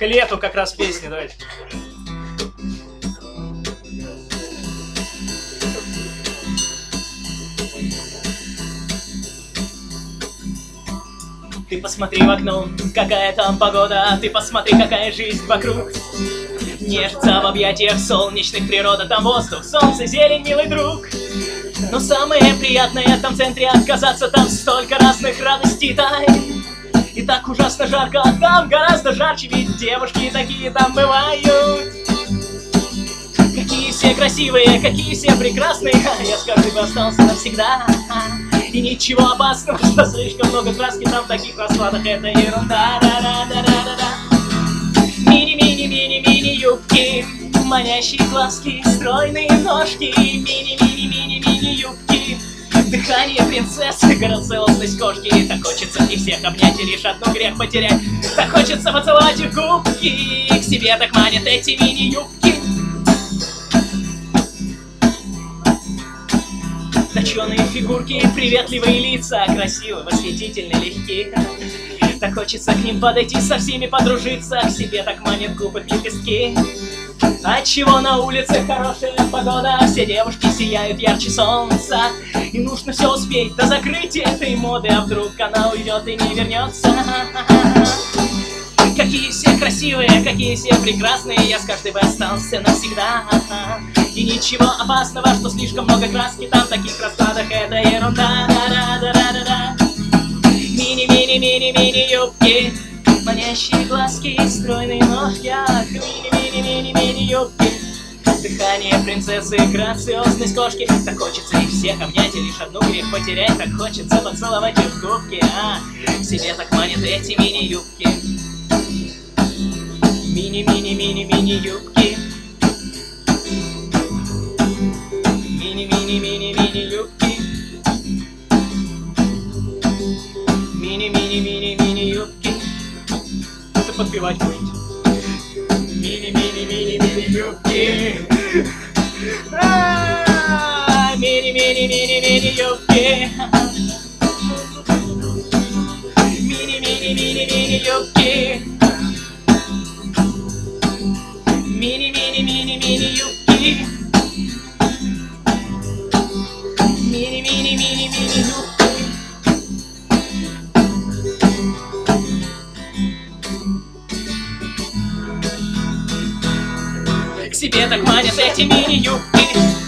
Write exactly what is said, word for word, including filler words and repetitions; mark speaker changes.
Speaker 1: к лету как раз песни, давайте. Ты посмотри в окно, какая там погода, ты посмотри, какая жизнь вокруг. Нежится в объятиях солнечных природа, там воздух, солнце, зелень, милый друг. Но самое приятное там в центре отказаться, там столько разных радостей тайн. И так ужасно жарко, а там гораздо жарче, ведь девушки такие там бывают. Какие все красивые, какие все прекрасные, я скажу, бы остался навсегда. И ничего опасного, что слишком много краски там в таких раскладах, это ерунда. Мини-мини-мини-мини юбки, манящие глазки, стройные ножки, мини-мини-мини-мини юбки. Дыхание принцессы, грациозность кошки. Так хочется их всех обнять и лишь одну грех потерять. Так хочется поцеловать их губки, к себе так манят эти мини-юбки. Точеные фигурки, приветливые лица, красивые, восхитительные, легкие. Так хочется к ним подойти, со всеми подружиться, к себе так манят губы лепестки. Отчего на улице хорошая погода, все девушки сияют ярче солнца. И нужно все успеть до закрытия этой моды, а вдруг она уйдет и не вернется. Какие все красивые, какие все прекрасные, я с каждой бы остался навсегда. И ничего опасного, что слишком много краски там в таких раскладах, это ерунда. Мини-мини-мини-мини юбки, манящие глазки, стройные ножки, ах, мини-мини-мини-мини юбки. Дыхание принцессы, грациозность кошки. Так хочется их всех обнять и лишь одну грех потерять. Так хочется поцеловать их в губки, а к себе так манят эти мини-юбки. Мини-мини-мини-мини юбки. Мини-мини-мини-мини юбки. Мини-мини-мини-мини юбки. Это подпевать будет. Мини-мини-мини-мини юбки. Мини-мини-мини-мини юбки. Мини-мини-мини-мини юбки. Мини-мини-мини-мини юбки. Мини-мини-мини-мини юбки. К себе так манят эти мини-юбки.